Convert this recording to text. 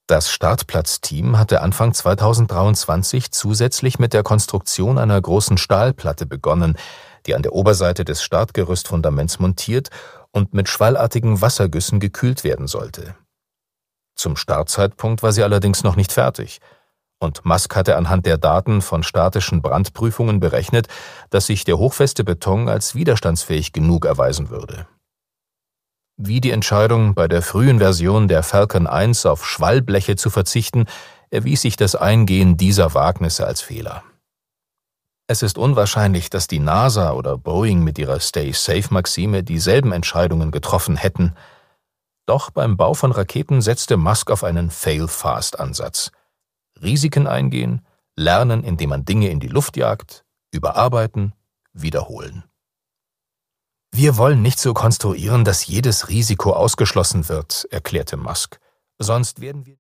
Das Startplatzteam hatte Anfang 2023 zusätzlich mit der Konstruktion einer großen Stahlplatte begonnen, die an der Oberseite des Startgerüstfundaments montiert und mit schwallartigen Wassergüssen gekühlt werden sollte. Zum Startzeitpunkt war sie allerdings noch nicht fertig, und Musk hatte anhand der Daten von statischen Brandprüfungen berechnet, dass sich der hochfeste Beton als widerstandsfähig genug erweisen würde. Wie die Entscheidung, bei der frühen Version der Falcon 1 auf Schwallbleche zu verzichten, erwies sich das Eingehen dieser Wagnisse als Fehler. Es ist unwahrscheinlich, dass die NASA oder Boeing mit ihrer Stay-Safe-Maxime dieselben Entscheidungen getroffen hätten. Doch beim Bau von Raketen setzte Musk auf einen Fail-Fast-Ansatz. Risiken eingehen, lernen, indem man Dinge in die Luft jagt, überarbeiten, wiederholen. Wir wollen nicht so konstruieren, dass jedes Risiko ausgeschlossen wird, erklärte Musk. Sonst werden wir